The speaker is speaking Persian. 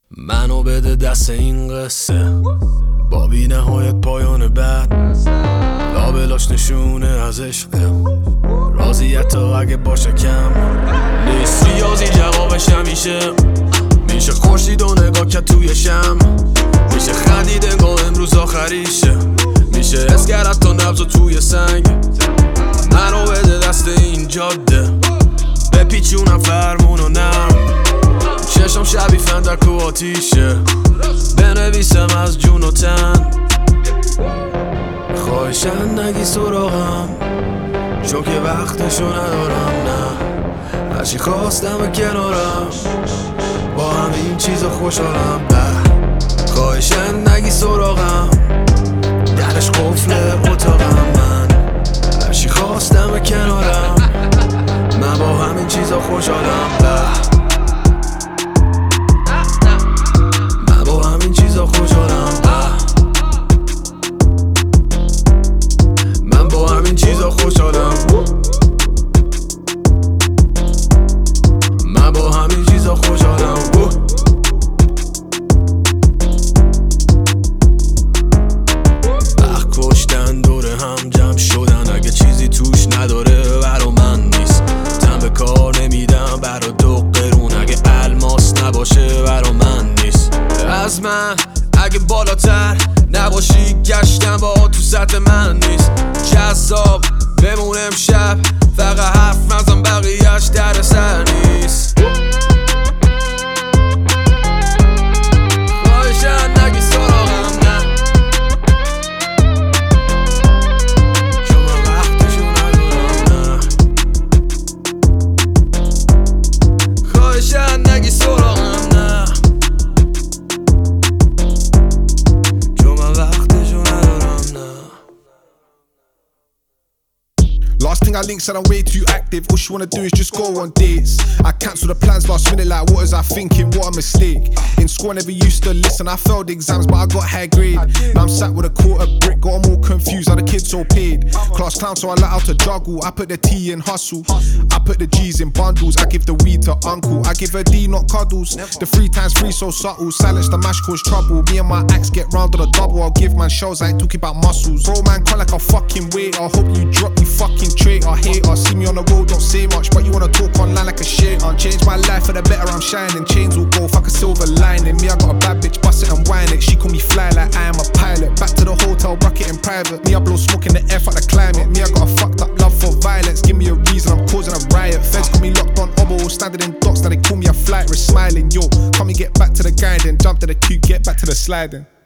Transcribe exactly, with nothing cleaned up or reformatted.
منو بده دست این قصه با بی نهایت پایان بعد لابلاش نشونه از عشقه راضیت تا اگه باشه کم نیست ریاضی جوابش همیشه میشه خورشید و نگاه کرد توی شم میشه خندید انگاه امروز آخریشه میشه حس کرد تا نبض توی سنگ منو بده دست این جاده بپیچونم فرمونو نرم چشم شبی فندک و آتیشه بنویسم از جون و تن خواهشن نگی سراغم چون که وقتشو ندارم نه هرچی خواستم کنارم با همین چیزا خوشحالم به خواهشن نگی سراغم درش قفل اتاقم من هرچی خواستم کنارم من با همین چیزا خوشحالم به خوشحالم من با همین چیزا خوشحالم وقت کشتن دوره هم جمع شدن اگه چیزی توش نداره برا من نیست تن به کار نمیدم برا دو قرون اگه الماس نباشه برا من نیست از من اگه بالاتر نباشی گشتن با تو سطح من نیست جذاب بمون امشب فقط حرف نزن بقیهش در سر نیست خواهشن نگی سراغم نه چون من وقتشو ندارم نه خواهشن نگی سراغم نه چون من وقتشو ندارم نه. Last thing I linked said I'm way too active. All she wanna do is just go on dates. I cancelled the plans last minute like what was I thinking, what a mistake. In school I never used to listen, I failed exams but I got high grade. Now I'm sat with a quarter brick, got them all confused how the kids all paid. Class clown so I let out to juggle, I put the T in hustle. I put the G's in bundles, I give the weed to uncle. I give her D not cuddles, the three times three so subtle. Silence the mash cause trouble, me and my axe get round on a double. I'll give man shows, I ain't talking about muscles. Bro man call like a fucking weight, I hope you drop you fucking traitor, hater. See me on the road, don't say much, but you wanna talk online like a shit. I change my life for the better, I'm shining. Chains will go, fuck a silver lining. Me, I got a bad bitch, bust it and whine it. She call me fly like I am a pilot. Back to the hotel, rock it in private. Me, I blow smoke in the air, fuck the climate. Me, I got a fucked up love for violence. Give me a reason, I'm causing a riot. Feds got me locked on obo, standing in docks, now they call me a flight risk. Smiling, yo, come and get back to the grinding. Jump to the queue, get back to the sliding.